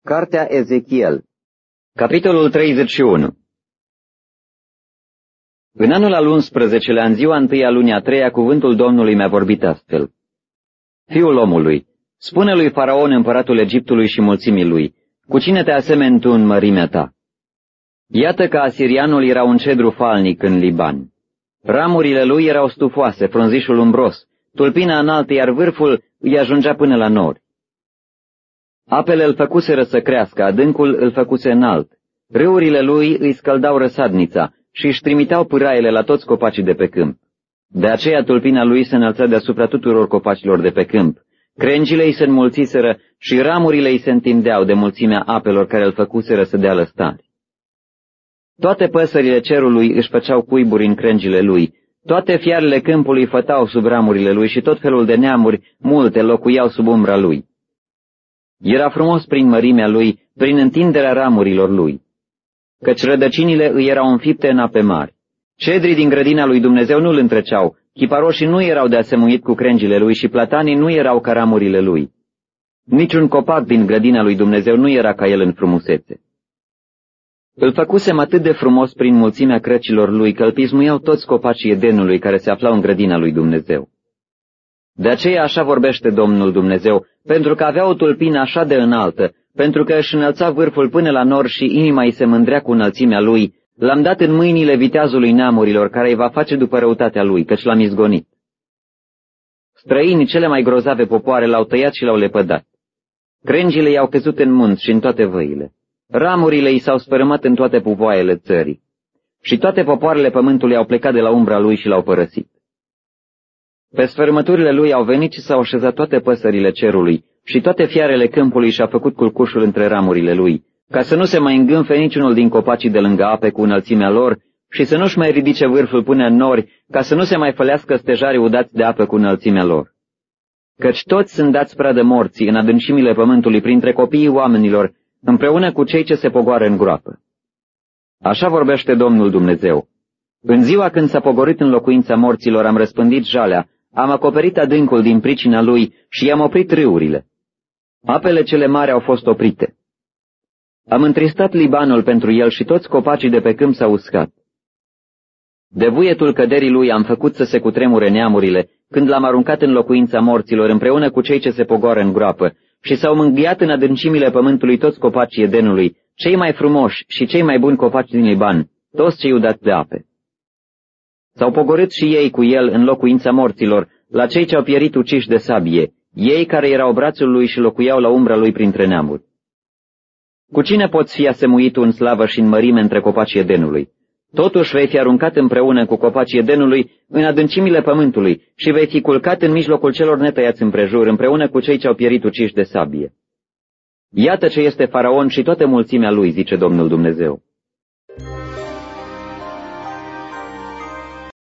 Cartea Ezechiel, capitolul 31. În anul al 11-lea, în ziua întâi a lunii a treia, cuvântul Domnului mi-a vorbit astfel. Fiul omului, spune lui Faraon, împăratul Egiptului și mulțimii lui, cu cine te asemeni tu în mărimea ta? Iată că asirianul era un cedru falnic în Liban. Ramurile lui erau stufoase, frunzișul umbros, tulpina înaltă, iar vârful îi ajungea până la nori. Apele îl făcuseră să crească, adâncul îl făcuse înalt. Râurile lui îi scăldau răsadnița și își trimiteau pâraiele la toți copacii de pe câmp. De aceea tulpina lui se înălța deasupra tuturor copacilor de pe câmp. Crengile îi se înmulțiseră și ramurile îi se întindeau de mulțimea apelor care îl făcuseră să dea lăstari. Toate păsările cerului își făceau cuiburi în crengile lui, toate fiarele câmpului fătau sub ramurile lui și tot felul de neamuri multe locuiau sub umbra lui. Era frumos prin mărimea lui, prin întinderea ramurilor lui, căci rădăcinile îi erau înfipte în ape mari. Cedrii din grădina lui Dumnezeu nu îl întreceau, chiparoșii nu erau de asemuit cu crengile lui și platanii nu erau ca ramurile lui. Niciun copac din grădina lui Dumnezeu nu era ca el în frumusețe. Îl făcusem atât de frumos prin mulțimea crăcilor lui că îl pismuiau toți copacii Edenului care se aflau în grădina lui Dumnezeu. De aceea așa vorbește Domnul Dumnezeu, pentru că avea o tulpină așa de înaltă, pentru că își înălța vârful până la nor și inima îi se mândrea cu înălțimea lui, l-am dat în mâinile viteazului neamurilor, care îi va face după răutatea lui, căci l-am izgonit. Străinii, cele mai grozave popoare, l-au tăiat și l-au lepădat. Crengile i-au căzut în munți și în toate văile. Ramurile i s-au spărâmat în toate puvoaiele țării. Și toate popoarele pământului au plecat de la umbra lui și l-au părăsit. Pe sfărâmăturile lui au venit și s-au așezat toate păsările cerului și toate fiarele câmpului și-a făcut culcușul între ramurile lui, ca să nu se mai îngânfe niciunul din copacii de lângă ape cu înălțimea lor și să nu-și mai ridice vârful până în nori, ca să nu se mai fălească stejarii udați de apă cu înălțimea lor. Căci toți sunt dați pradă morții în adâncimile pământului printre copiii oamenilor, împreună cu cei ce se pogoară în groapă. Așa vorbește Domnul Dumnezeu. În ziua când s-a pogorât în locuința morților, am răspândit jalea, am acoperit adâncul din pricina lui și i-am oprit râurile. Apele cele mari au fost oprite. Am întristat Libanul pentru el și toți copacii de pe câmp s-au uscat. De vuietul căderii lui am făcut să se cutremure neamurile, când l-am aruncat în locuința morților împreună cu cei ce se pogoară în groapă, și s-au mângâiat în adâncimile pământului toți copacii Edenului, cei mai frumoși și cei mai buni copaci din Liban, toți cei udați de ape. S-au pogorât și ei cu el în locuința morților, la cei ce au pierit uciși de sabie, ei care erau brațul lui și locuiau la umbra lui printre neamuri. Cu cine poți fi asemuit în slavă și în mărime între copacii Edenului? Totuși vei fi aruncat împreună cu copacii Edenului în adâncimile pământului și vei fi culcat în mijlocul celor netăiați împrejur, împreună cu cei ce au pierit uciși de sabie. Iată ce este Faraon și toată mulțimea lui, zice Domnul Dumnezeu.